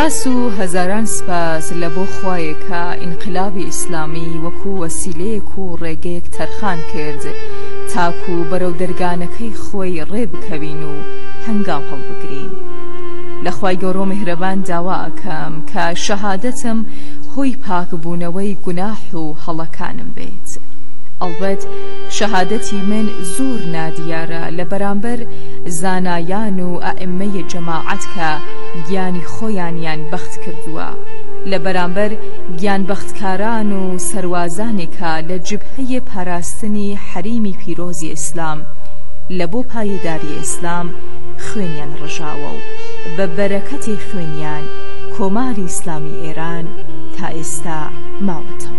سوپاس و هەزاران سپاس لە بۆ خوایە کە ئینقلابی ئیسلامی وەکو وەسیلەیەک و ڕێگەیەک تەرخان کرد تاکو بەرەو دەرگانەکەی خۆی ڕێبکەوین و هەنگاو هەڵبگرین. لە خوای گەورە میهرەبان داوا ئەکەم کە شەهادەتم هۆی پاکبوونەوەی گوناح و هەڵەکانم بێت. ئەڵبەت شەهادەتی من زۆر نادیارە لە بەرامبەر زانایان و ئەئیممەی جەماعەت کە گیانی خۆیانیان بەخت کردووە، لە بەرامبەر گیانبەختکاران و سەروازانێکە لە جبهەی پاراستنی حەریمی پیرۆزی ئیسلام لە بۆ پایداری ئیسلام خوێنیان ڕژاوە و بە بەرەکەتی خوێنیان کۆماری ئیسلامی ئێران تا ئێستا ماوەتەوە.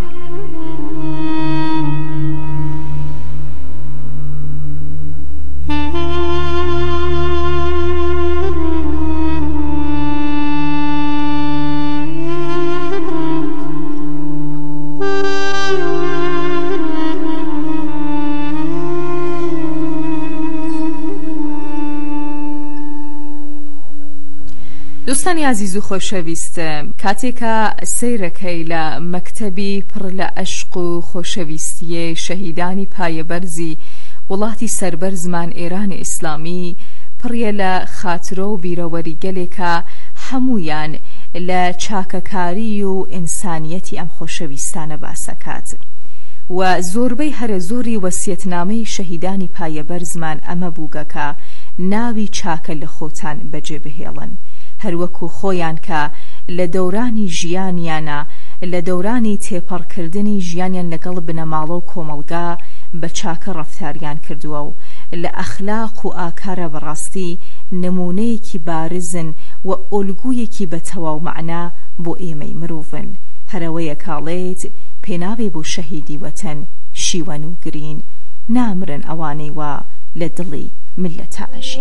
دوستانی عزیز و خۆشەویستم، کاتێکە سەیرەکەی لە مەکتەبی پڕ لە عەشق و خۆشەویستیە شەهیدانی پایەبەرزی وڵاتی سەربەرزمان ئێرانی ئیسلامی پڕیە لە خاترە و بیرەوەری گەلێکە هەمویان لە چاکەکاری و ئینسانیەتی ئەم خۆشەویستانە باسەکات و زۆربەی هەرە زۆری وەسیەتنامەی شەهیدانی پایەبەرزمان ئەمە بووگەکە ناوی چاکە لە خۆتان بەجێ بهێڵن، هەروەکو خۆیان کە لە دەورانی ژیانیانە لە دەورانی تێپەڕکردنی ژیانیان لەگەڵ بنەماڵە و کۆمەڵگا بە چاکە ڕەفتاریان کردووە و لە ئەخلاق و ئاکارە بەڕاستی نمونەیەکی بارزن و ئۆلگویەکی بە تەواو مەعنا بۆ ئێمەی مرۆڤن. هەرەوەیە کاڵێت پێناوێ بۆ شەهیدی وەتەن شیوەن و گرین، نامرن ئەوانەی وا لە دڵی ملەتە ئەژین.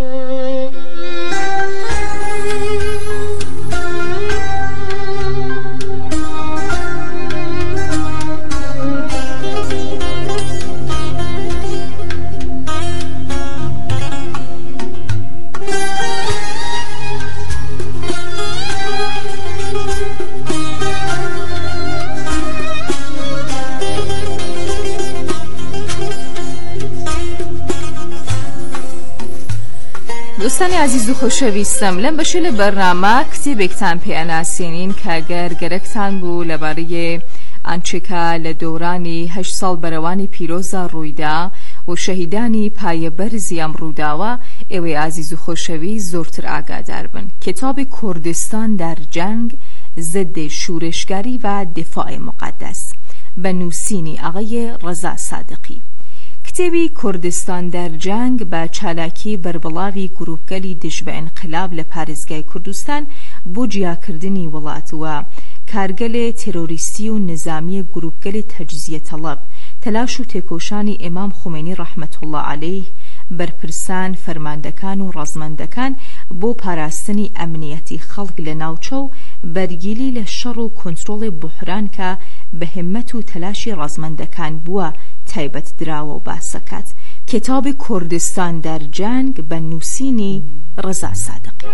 دوستانی عزیز و خۆشەویستم، لەم بەشە لە بەرنامە کتێبێکتان پێئەناسێنین کە گەر گەرەکتان بوو لەبارەی ئانچێکە لە دەورانی 8 ساڵ بەرەوانی پیرۆزە ڕوویدا و شەهیدانی پایەبەرزی ئەم ڕووداوە، ئێوەی عزیز و خۆشەویست زۆرتر ئاگادار بن. کتابی کوردستان در جنگ ضد شورشگری و دفاع مقدس بە نووسینی ئاغای ڕەزا سادقی. کتێبی کوردستان در جنگ بە چالاکی بەربڵاوی گروپگەلی دژ بە ئینقلاب لە پارێزگای کوردستان بۆ جیاکردنی وڵات و کارگەلێ تێرۆریستی و نظامی گروپگەلی تەجزیە تەڵەب تەلاش و تێکۆشانی ئیمام خومینی ڕەحمەت الله عەلەیه بەرپرسان فەرماندەکان و ڕەزمەندەکان بۆ پاراستنی ئەمنیەتی خەڵک لە ناوچە و بەرگیلی لە شەڕ و کۆنترۆڵی بوحران کە بە هیممەت و تەلاشی ڕەزمەندەکان بووە تایبەت دراوە و باسەکات. کتابی کوردستان در جنگ بە نووسینی ڕەزا سادقی.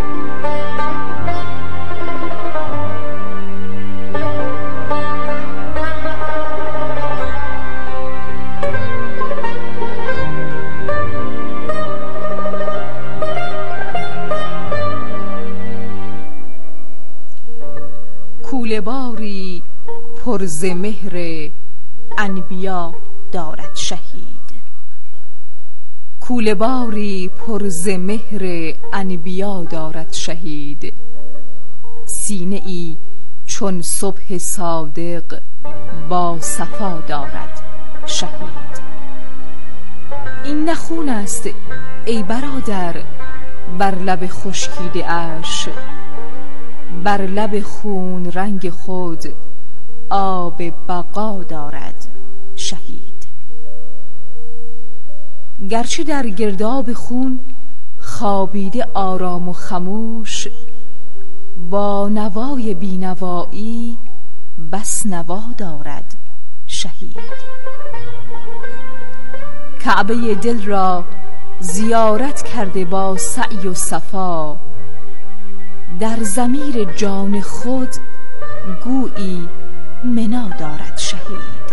کوله‌باری پر ز مهر انبیا دارد شهید. کوله‌باری پر ز مهر انبیا دارد شهید، سینه ای چون صبح صادق با صفا دارد شهید. این نه خون است ای برادر بر لب خشکیده اش، بر لب خون رنگ خود آب بقا دارد شهید. گرچه در گرداب خون خوابیده آرام و خموش، با نوای بینوایی بس نوا دارد شهید. کعبه دل را زیارت کرده با سعی و صفا، در ضمیر جان خود گویی منا دارد شهید.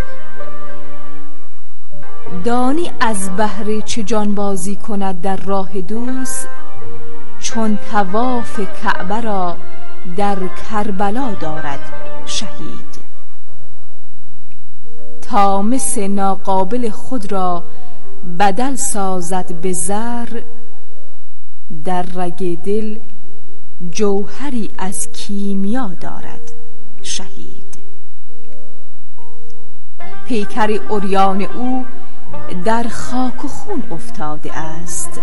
دانی از بهر چه جانبازی کند در راه دوست، چون طواف کعبه را در کربلا دارد شهید. تا مس ناقابل خود را بدل سازد به زر، در رگ دل جوهری از کیمیا دارد شهید. پیکر عریان او در خاک و خون افتاده است،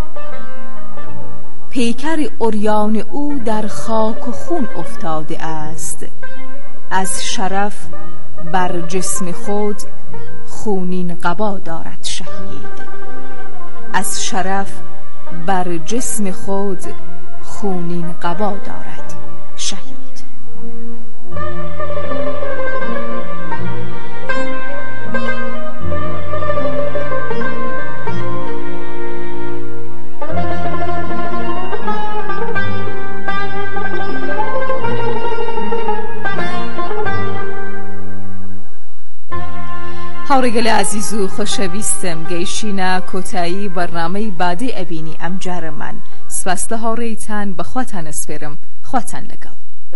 پیکر عریان او در خاک و خون افتاده است. از شرف بر جسم خود خونین قبا دارد شهید. از شرف بر جسم خود خونین قبا دارد شهید. هاورگل عزیزو خوشویستم گیشینا کتایی برنامه بعدی ابینی امجار من سپاسده هاوریتان بخواتان اسپرم خواتان لگل.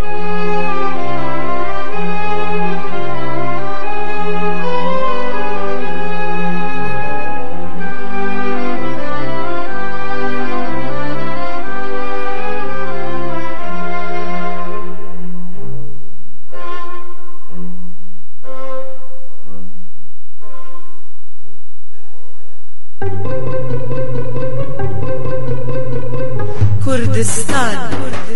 کردستان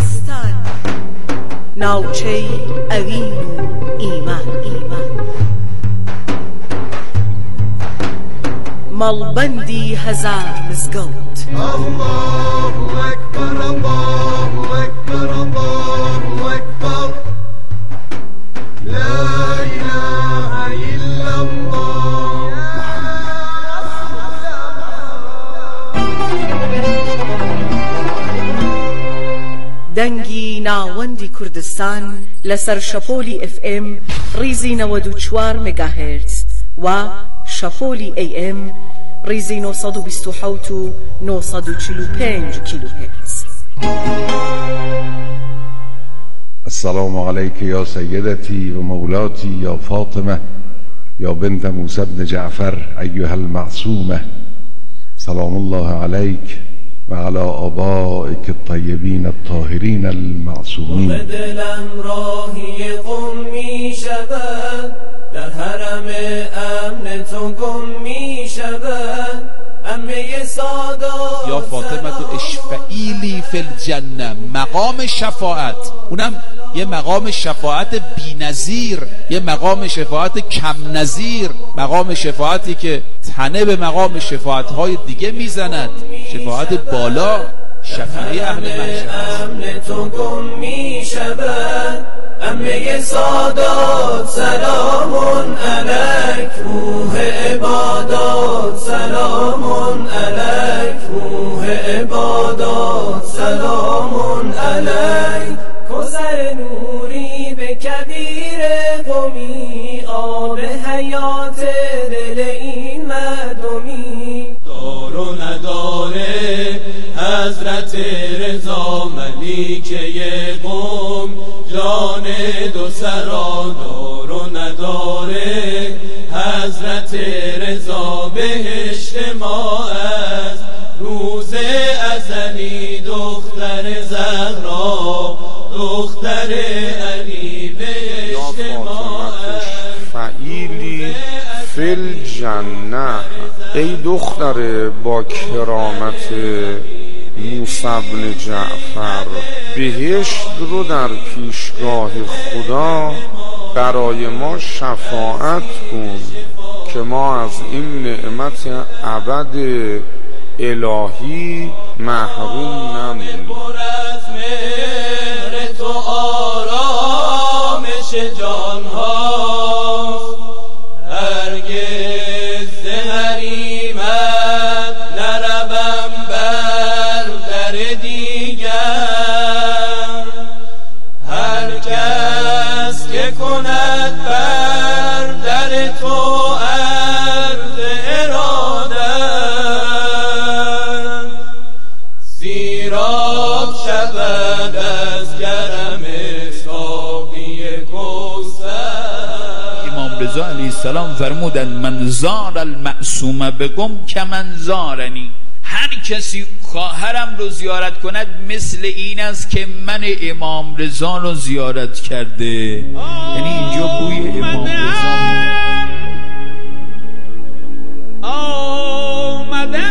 ناوچه اوین و ایمان مالبندی هزار مزگوت. الله اکبر الله اکبر الله اکبر لا اله الا الله. دنگی ناوندی کردستان لسر شپولی اف ام ریزی 94 مگاهرتز و شپولی ای ام ریزی 927 و 945 کیلوهرتز. السلام علیک یا سیدتی و مولاتی یا فاطمه یا بنت موسی بن جعفر ایها المعصومه. سلام الله علیک و علی آبائک الطیبین الطاهرین المعصومین. و دلم راهی قم می شود، در حرم امن تو گم می شود. امه سادات یا فاطمه اشفعیلی فی الجنه، مقام شفاعت، اونم یه مقام شفاعت بی‌نظیر، یه مقام شفاعت کم نظیر، مقام شفاعتی که تنه به مقام شفاعت‌های دیگه میزند، شفاعت بالا، شفیع اهل محشر. امن تو گم می شود. امه سادات سلام علیک، روح عبادات سلام علیک، روح عبادات سلام علیک. کوثر نوری به کبیر قومی، آب حیات دل این مردمی. دار و نداره حضرت رضا ملیکه قوم، جان دو سرا دار و نداره حضرت رضا بهشت ما است. روز ازلی دختر زهرا، دختر علی بهشت ما است. فعیلی فی الجنه، ای دختر با کرامت موسی بن جعفر، بهشت رو در پیشگاه خدا برای ما شفاعت کن که ما از این نعمت ابد الهی محروم نمونیم. تو آرامش جان ها، هرگز ز حریمت نروم بر در دیگر. امام رضا علیه السلام فرمودن من زار المعصوم بگم که من زارنی، هر کسی خواهرم رو زیارت کند مثل این است که من امام رضا رو زیارت کرده. یعنی اینجا بوی امام رضا میده. آمدم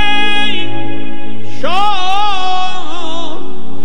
شاه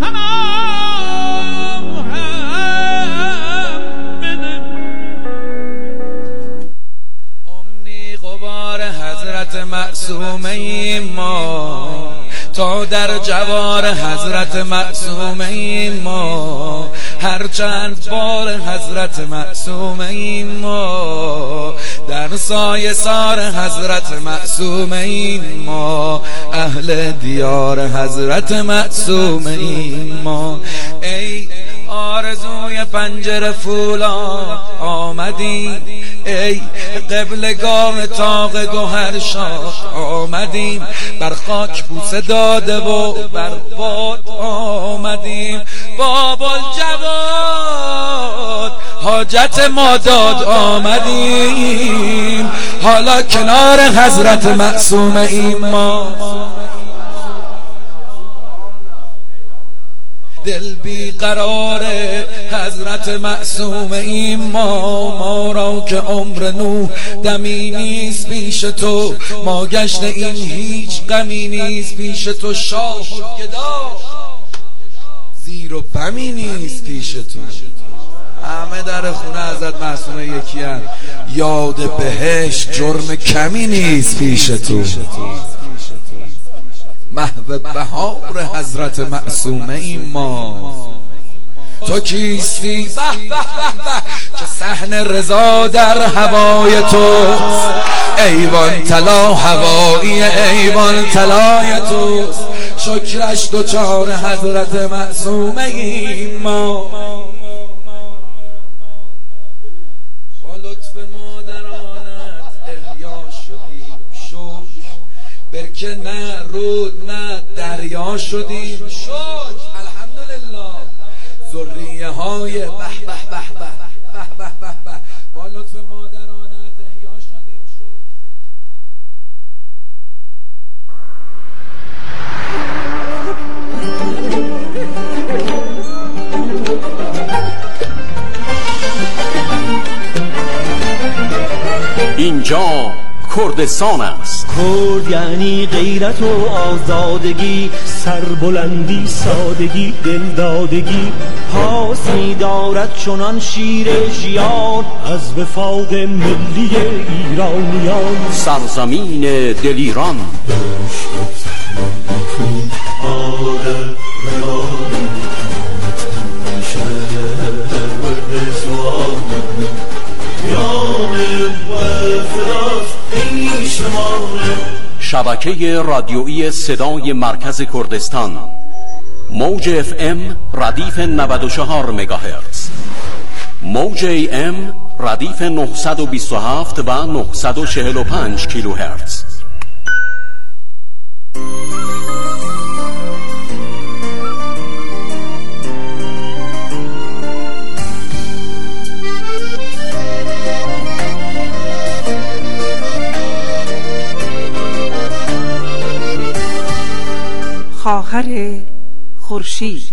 امنی غبار حضرت معصومه ما، تا در جوار حضرت معصومه ما، هر چند بار حضرت معصومه ما، در سایه سار حضرت معصومه ما، اهل دیار حضرت معصومه ما. ای آرزوی پنجره فولاد آمدیم، ای قبلگاه طاق گوهر شاه آمدیم، بر خاک بوسه داده و بر باد آمدیم. باب الجواد حاجت ما داد آمدیم، حالا کنار حضرت معصومه ایم ما. دل بی قرار حضرت معصومه ایم ما را که عمر نوح دمی نیست پیش تو، ما گشت این هیچ غمی نیست پیش تو، شاه و گدا زیر و بمی نیست پیش تو. همه در خونه حضرت معصومه یکی هست، یاد بهشت جرم کمی نیست پیش تو. محو بهار حضرت معصومه ایم ما. تو کیستی به به به که صحن رضا در هوای توست، ایوان طلا هوایی ایوان طلای توست، شکرش دوچار حضرت معصومه ایم ما. با لطف مادرانت احیا شدیم شکر، برکه نه رود نه دریا شدیم شکر الحمدلله. ذریه های به به به به به به به، با لطف مادرانت احیا شدیم شکر. اینجا کردستان است. کرد یعنی غیرت و آزادگی، سربلندی، سادگی، دلدادگی، پاسی دارد چنان شیر ژیان از وفاق ملی ایرانیان. سرزمین دل ایران، شبکه رادیویی صدای مرکز کردستان، موج FM ردیف 94 مگاهرتز، موج AM ردیف 927 و 945 کیلوهرتز. خواهر خورشید.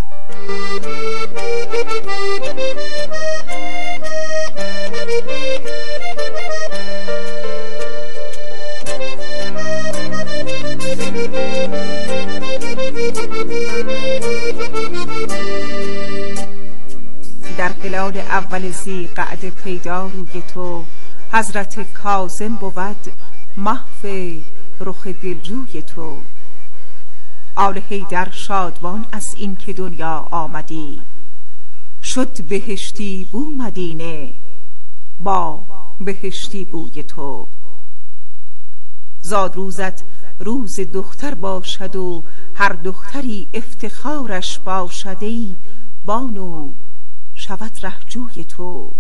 در هلال اول ذی‌قعده پیدا روی تو، حضرت کاظم بود محو رخ دلجوی تو. آل حیدر شادمان از این که دنیا آمدی، شد بهشتی بو مدینه با بهشتی بوی تو. زاد روزت روز دختر باشد و هر دختری افتخارش باشد، ای بانو شود رهجوی تو.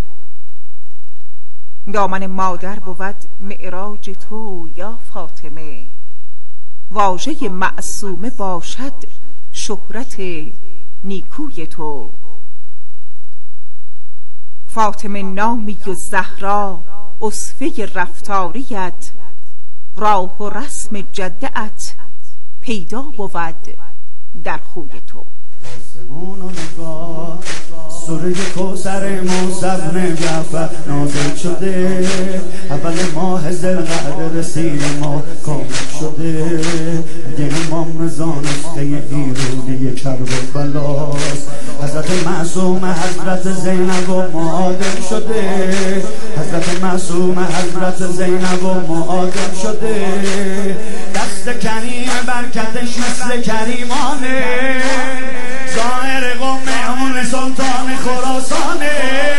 دامن مادر بود معراج تو یا فاطمه، واژه معصومه باشد شهرت نیکوی تو. فاطمه نامی و زهرا اصفه رفتاریت، راه و رسم جده‌ات پیدا بود در خوی تو. آسمون و نگاه سوره کوثر موسی بن جعفر نازل شده، اول ماه ذوالقعده رسید ما کامل شده. اگه امام رضا نسخه ایرودی کربلاست، حضرت معصوم حضرت زینب و معادل شده، حضرت معصوم حضرت زینب و معادل شده. دست کریم برکتش مثل کریمانه، ظاهر قوم مهمون سلطان خراسانه،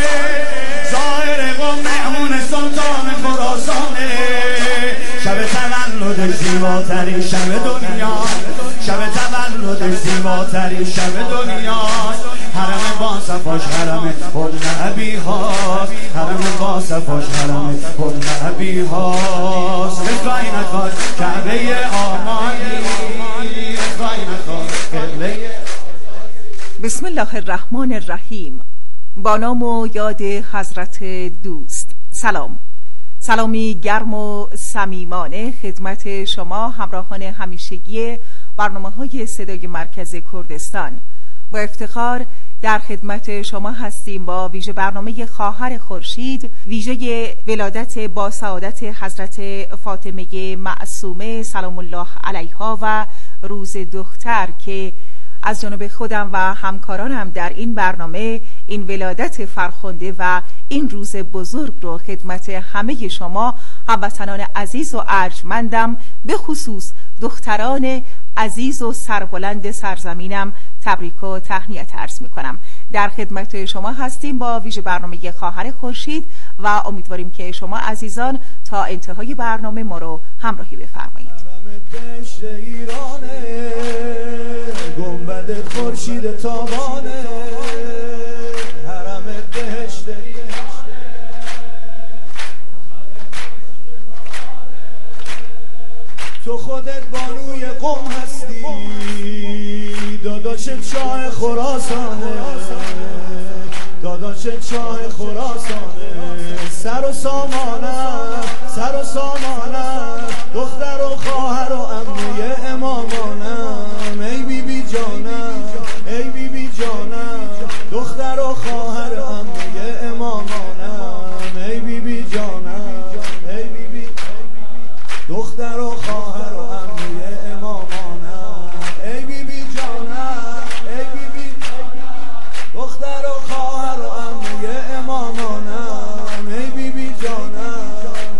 ظاهر قوم مهمون سلطان خراسانه. شب تولدش زیباترین شب دنیا، شب تولدش زیباترین شب دنیا. حرم با صفاش حرم حضن ابی هاست، حرم با صفاش حرم حضن ابی هاست. رفای نکار کعبه آمانی، رفای نکار قبله. بسم الله الرحمن الرحیم. با نام و یاد حضرت دوست. سلام، سلامی گرم و صمیمانه خدمت شما همراهان همیشگی برنامه‌های صدای مرکز کردستان. با افتخار در خدمت شما هستیم با ویژه برنامه خواهر خورشید، ویژه ولادت با سعادت حضرت فاطمه معصومه سلام الله علیها و روز دختر که از جانب خودم و همکارانم در این برنامه این ولادت فرخنده و این روز بزرگ رو خدمت همه شما هموطنان عزیز و ارجمندم، به خصوص دختران عزیز و سربلند سرزمینم تبریک و تهنیت عرض می‌کنم. در خدمت شما هستیم با ویژه برنامه خواهر خورشید و امیدواریم که شما عزیزان تا انتهای برنامه ما رو همراهی بفرمایید. گنبد خورشید تابانه، حرم بهشت تو خودت بانوی قوم هستی، داداشت شاه خراسانه، داداشت شاه خراسانه. سر و سامانه، سر و سامانه، دختر و خواهر و عمه امامانم. ای بی بی جانم، ای بی بی جانم، دختر و خواهر عمه امامانم. ای بی بی جانم، ای بی بی دختر و خواهر و عمه امامانم. ای بی بی جانم، ای بی بی دختر و خواهر و عمه امامانم. ای بی بی جانم،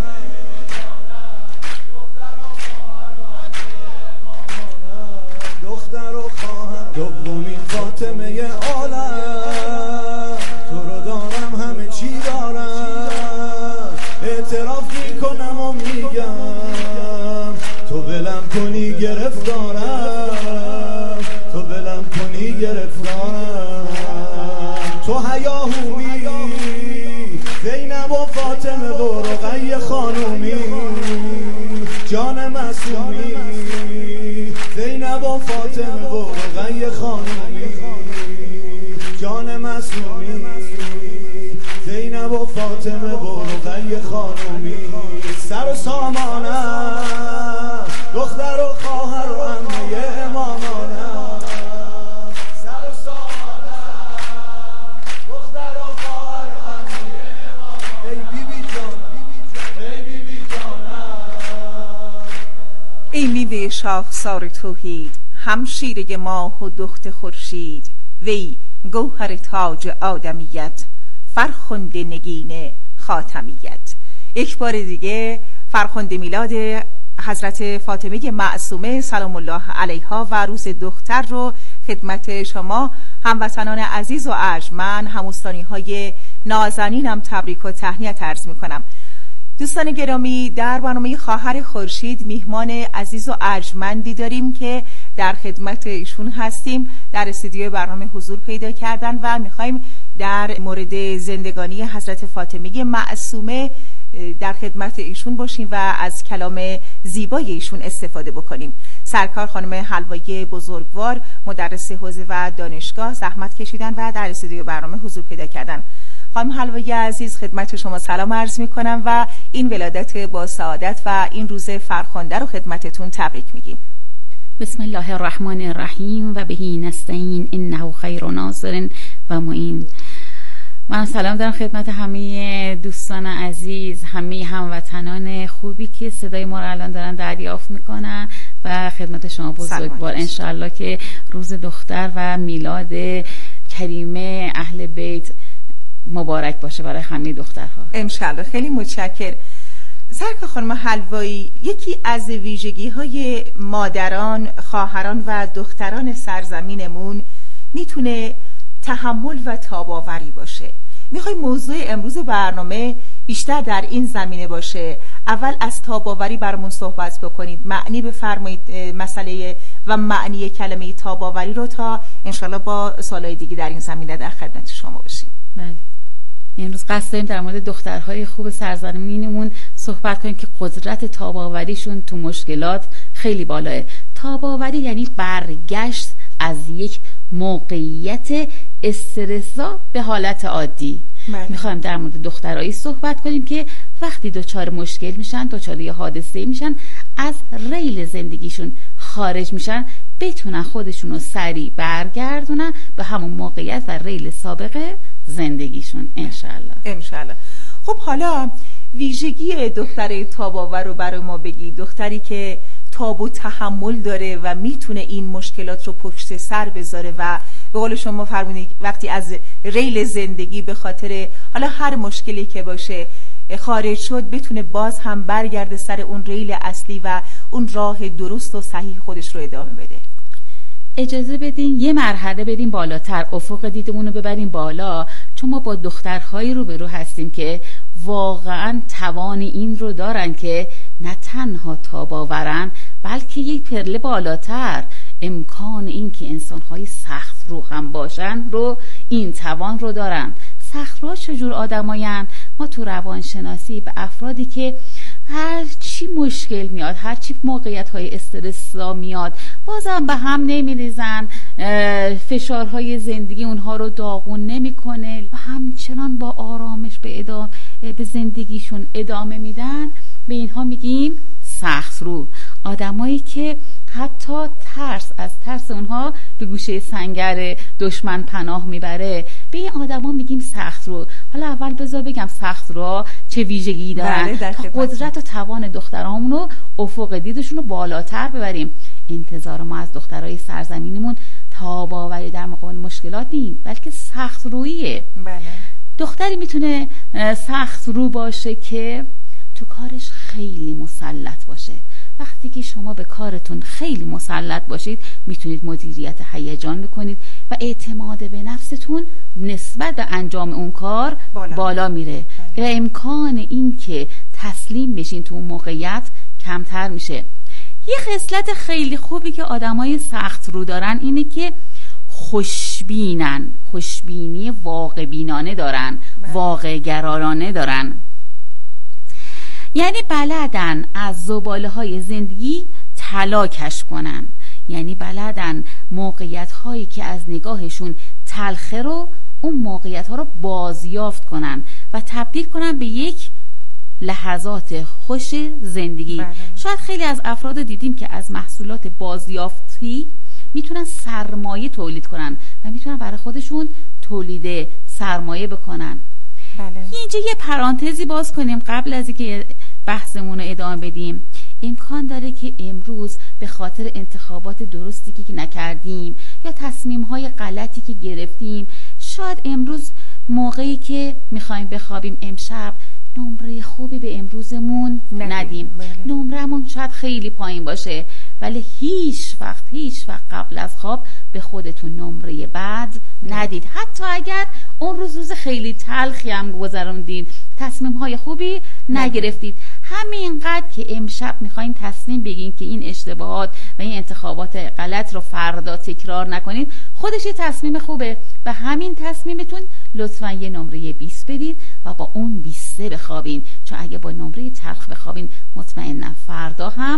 دختر و خواهر دومین فاطمه عالم. تو رو دارم همه چی دارم، اعتراف میکنم و میگم تو بلم کنی گرفتارم، تو بلم کنی گرفتارم. تو هیاهومی زینب و فاطمه و رقیه خانومی، جان معصومی زینب و فاطمه و رقیه خانومی، جان معصومی زینب و فاطمه و رقیه خانومی. سر و سامانه، دختر و خواهر و عمه امامانه. سر و سامانه، دختر و خواهر و عمه امامانه. ای بی بی جانم، ای بی بی جانم. ای میوه شاخسار توحید، همشیره ماه و دخت خورشید، وی گوهر تاج آدمیت، فرخنده نگین خاتمیت. یک بار دیگه فرخنده میلاد حضرت فاطمه معصومه سلام الله علیها و روز دختر رو خدمت شما هموطنان عزیز و ارجمند، هموستانی های نازنینم تبریک و تهنیت عرض می کنم. دوستان گرامی، در برنامه خواهر خورشید میهمان عزیز و ارجمندی داریم که در خدمت ایشون هستیم. در استودیو برنامه حضور پیدا کردن و میخوایم در مورد زندگانی حضرت فاطمه معصومه در خدمت ایشون باشیم و از کلام زیبای ایشون استفاده بکنیم. سرکار خانم حلوایی بزرگوار، مدرس حوزه و دانشگاه، زحمت کشیدن و در استودیو برنامه حضور پیدا کردن. خانم حلوایی عزیز، خدمت شما سلام عرض می کنم و این ولادت با سعادت و این روز فرخنده رو خدمتتون تبریک میگیم. بسم الله الرحمن الرحیم و بهی نستعین انه خیر ناصر و معین. من سلام دارم خدمت همه دوستان عزیز، همه هموطنان خوبی که صدای ما رو الان دارن دریافت میکنن و خدمت شما بزرگوار. انشالله که روز دختر و میلاد کریمه اهل بیت مبارک باشه برای همه دخترها. انشالله. خیلی متشکرم. سرکار خانم حلوایی، یکی از ویژگی‌های مادران، خواهران و دختران سرزمینمون میتونه تحمل و تاب‌آوری باشه. میخوای موضوع امروز برنامه بیشتر در این زمینه باشه. اول از تاب‌آوری برامون صحبت بکنید، معنی بفرمایید مسئله و معنی کلمه تاب‌آوری رو، تا انشالله با سوالای دیگه در این زمینه در خدمت شما باشیم. بله. امروز قصد داریم در مورد دخترهای خوب سرزمینمون صحبت کنیم که قدرت تاب‌آوریشون تو مشکلات خیلی بالاه. تاب‌آوری یعنی برگشت از یک موقعیت استرس‌زا به حالت عادی. میخوایم در مورد دخترایی صحبت کنیم که وقتی دچار مشکل میشن، دچار یه حادثه میشن، از ریل زندگیشون خارج میشن، بتونن خودشون رو سریع برگردونن به همون موقعیت و ریل سابقه زندگیشون. انشالله. خب حالا ویژگی دختر تاب‌آور رو برای ما بگی، دختری که تاب و تحمل داره و میتونه این مشکلات رو پشت سر بذاره و به قول شما فرمودید وقتی از ریل زندگی به خاطر حالا هر مشکلی که باشه خارج شد، بتونه باز هم برگرده سر اون ریل اصلی و اون راه درست و صحیح خودش رو ادامه بده. اجازه بدین یه مرحله بریم بالاتر، افق دیدمون رو ببریم بالا، چون ما با دخترهایی روبرو هستیم که واقعا توان این رو دارن که نه تنها تاب‌آورن بلکه یک پله بالاتر امکان این که انسان‌های سخت رو هم باشن رو این توان رو دارن. سخت رو چجور آدماین؟ ما تو روانشناسی به افرادی که هر چی مشکل میاد، هر چی موقعیت‌های استرس‌زا میاد، بازم به هم نمیریزن، فشارهای زندگی اونها رو داغون نمیکنه و همچنان با آرامش به زندگیشون ادامه میدن، به اینها میگیم سخت رو. آدمایی که حتی از ترس اونها به گوشه سنگر دشمن پناه میبره، به این آدما میگیم سخت رو. حالا اول بذار بگم سخت رو چه ویژگی دارن تا قدرت و توان دخترامون رو افق دیدشون رو بالاتر ببریم. انتظار ما از دخترای سرزمینمون تاب‌آوری در مقابل مشکلات نیست، بلکه سخت رویه. دختری میتونه سخت رو باشه که تو کارش خیلی مسلط باشه. وقتی که شما به کارتون خیلی مسلط باشید، میتونید مدیریت هیجان بکنید و اعتماد به نفستون نسبت به انجام اون کار بالا میره و امکان این که تسلیم بشین تو اون موقعیت کمتر میشه. یه خصلت خیلی خوبی که آدمای سخت رو دارن اینه که خوشبینی واقع بینانه دارن، واقع گرایانه دارن. یعنی بلدن از زباله‌های زندگی طلا کشف کنن، یعنی بلدن موقعیت‌هایی که از نگاهشون تلخه رو، اون موقعیت‌ها رو بازیافت کنن و تبدیل کنن به یک لحظات خوش زندگی. شاید خیلی از افراد دیدیم که از محصولات بازیافتی میتونن سرمایه تولید کنن و میتونن برای خودشون تولید سرمایه بکنن. اینجا یه پرانتزی باز کنیم قبل از اینکه بحثمون رو ادامه بدیم. امکان داره که امروز به خاطر انتخابات درستی که نکردیم یا تصمیم‌های غلطی که گرفتیم، شاید امروز موقعی که میخوایم بخوابیم امشب نمره خوبی به امروزمون ندیم. نمرمون شاید خیلی پایین باشه، ولی هیچ وقت قبل از خواب به خودتون نمره بد ندید. حتی اگر اون روز خیلی تلخی هم گذروندید، تصمیم‌های خوبی نگرفتید، همینقدر که امشب میخواین تصمیم بگین که این اشتباهات و این انتخابات غلط رو فردا تکرار نکنید، خودش یه تصمیم خوبه. و همین تصمیمتون لطفاً یه نمره 20 بدید و با اون 20 بخوابین، چون اگه با نمره تلخ بخوابین مطمئنا فردا هم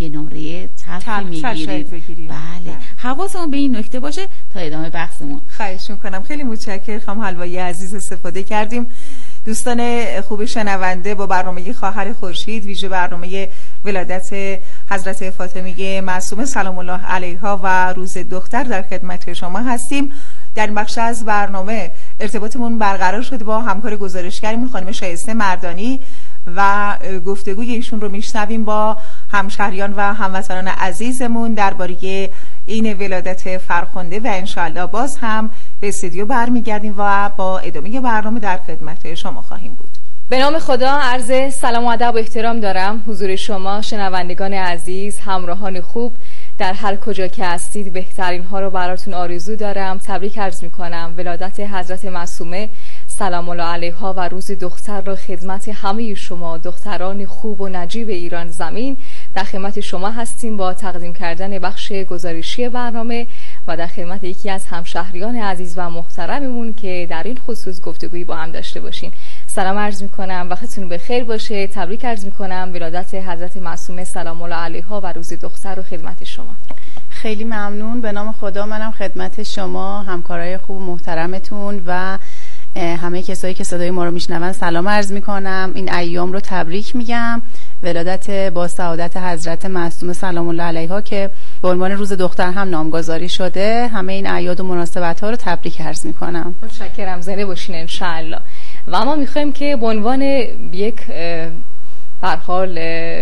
یه نمره تلخ میگیرید. بله، حواسمون به این نکته باشه تا ادامه بحثمون. خواهش میکنم. خیلی متشکرم خانم حلوایی عزیز، استفاده کردیم. دوستان خوب شنونده، با برنامه خواهر خورشید، ویژه برنامه ولادت حضرت فاطمه معصومه سلام الله علیها و روز دختر در خدمت شما هستیم. در این بخش از برنامه ارتباطمون برقرار شده با همکار گزارشگریمون خانم شایسته مردانی و گفتگوی ایشون رو میشنویم با همشهریان و هموطنان عزیزمون درباره این ولادت فرخنده و انشالله باز هم به استودیو برمیگردیم و با ادامه برنامه در خدمت شما خواهیم بود. به نام خدا عرض سلام و ادب و احترام دارم حضور شما شنوندگان عزیز، همراهان خوب در هر کجا که هستید. بهترین ها رو براتون آرزو دارم. تبریک عرض میکنم ولادت حضرت معصومه سلام الله علیها و روز دختر را خدمت همه شما دختران خوب و نجیب ایران زمین در خدمت شما هستیم با تقدیم کردن بخش گزارشی برنامه و در خدمت یکی از همشهریان عزیز و محترممون که در این خصوص گفتگویی با هم داشته باشین. سلام عرض میکنم، وقتتون بخیر باشه. تبریک عرض میکنم ولادت حضرت معصومه سلام الله علیها و روز دختر رو خدمت شما. خیلی ممنون. به نام خدا منم خدمت شما همکارای خوب و محترمتون و همه کسایی که صدای ما رو میشنون سلام عرض میکنم. این ایام رو تبریک میگم، ولادت با سعادت حضرت معصومه سلام الله علیها که به عنوان روز دختر هم نامگذاری شده. همه این اعیاد و مناسبت ها رو تبریک عرض میکنم. متشکرم، زنده باشین ان شاء الله. و ما میخوایم که به عنوان یک به هر حال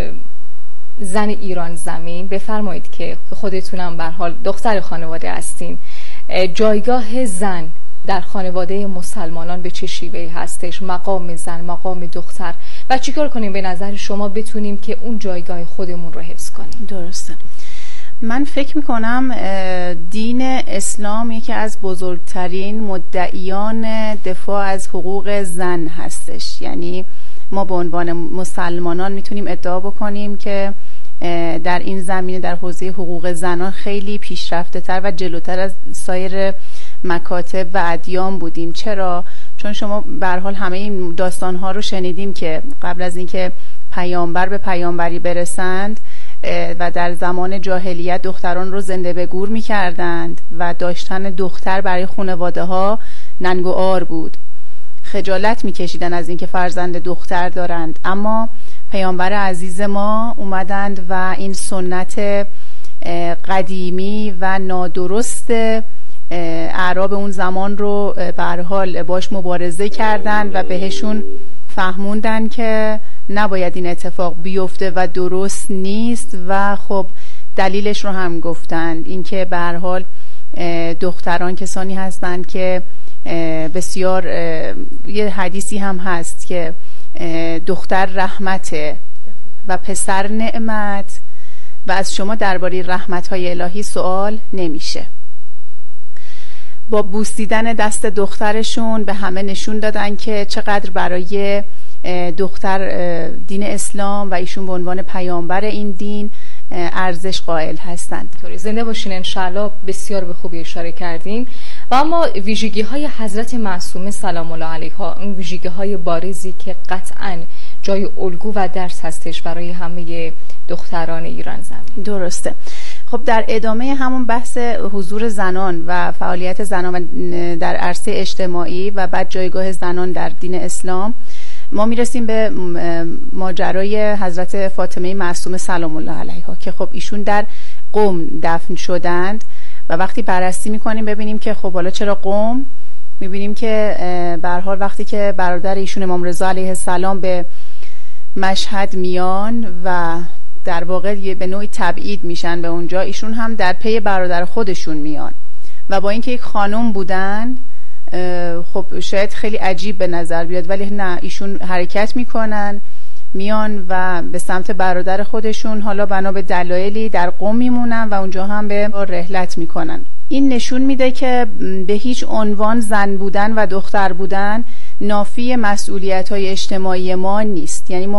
زن ایران زمین بفرمایید که خودتونم به هر حال دختر خانواده هستین، جایگاه زن در خانواده مسلمانان به چه شیوهی هستش؟ مقام زن، مقام دختر و چیکار کنیم به نظر شما بتونیم که اون جایگاه خودمون رو حفظ کنیم؟ درسته. من فکر میکنم دین اسلام یکی از بزرگترین مدعیان دفاع از حقوق زن هستش. یعنی ما به عنوان مسلمانان میتونیم ادعا بکنیم که در این زمینه در حوزه حقوق زنان خیلی پیشرفته تر و جلوتر از سایر مکاتب و ادیان بودیم. چرا؟ چون شما به هر حال همه این داستان ها رو شنیدیم که قبل از اینکه پیامبر به پیامبری برسند و در زمان جاهلیت دختران رو زنده به گور می کردند و داشتن دختر برای خانواده ها ننگ و عار بود. خجالت می کشیدن از اینکه فرزند دختر دارند. اما پیامبر عزیز ما اومدند و این سنت قدیمی و نادرست اعراب اون زمان رو به هر حال باش مبارزه کردند و بهشون فهموندن که نباید این اتفاق بیفته و درست نیست و خب دلیلش رو هم گفتند. اینکه به هر حال دختران کسانی هستند که بسیار یه حدیثی هم هست که دختر رحمته و پسر نعمت و از شما درباره رحمت‌های الهی سوال نمیشه. با بوسیدن دست دخترشون به همه نشون دادن که چقدر برای دختر دین اسلام و ایشون به عنوان پیامبر این دین ارزش قائل هستند. زنده باشین انشالله. بسیار به خوبی اشاره کردیم. و اما ویژگی های حضرت معصومه سلام الله علیها، اون ویژگی های بارزی که قطعاً جای الگو و درس هستش برای همه دختران ایران زمین. درسته. خب در ادامه همون بحث حضور زنان و فعالیت زنان در عرصه اجتماعی و بعد جایگاه زنان در دین اسلام ما میرسیم به ماجرای حضرت فاطمه معصومه سلام الله علیها که خب ایشون در قم دفن شدند و وقتی بررسی میکنیم ببینیم که خب حالا چرا قم، میبینیم که به هر حال وقتی که برادر ایشون امام رضا علیه السلام به مشهد میان و در واقع به نوعی تبعید میشن به اونجا، ایشون هم در پی برادر خودشون میان و با اینکه یک خانم بودن خب شاید خیلی عجیب به نظر بیاد، ولی نه، ایشون حرکت میکنن میان و به سمت برادر خودشون حالا بنا به دلایلی در قم میمونن و اونجا هم به رحلت میکنن. این نشون میده که به هیچ عنوان زن بودن و دختر بودن نافی مسئولیت‌های اجتماعی ما نیست. یعنی ما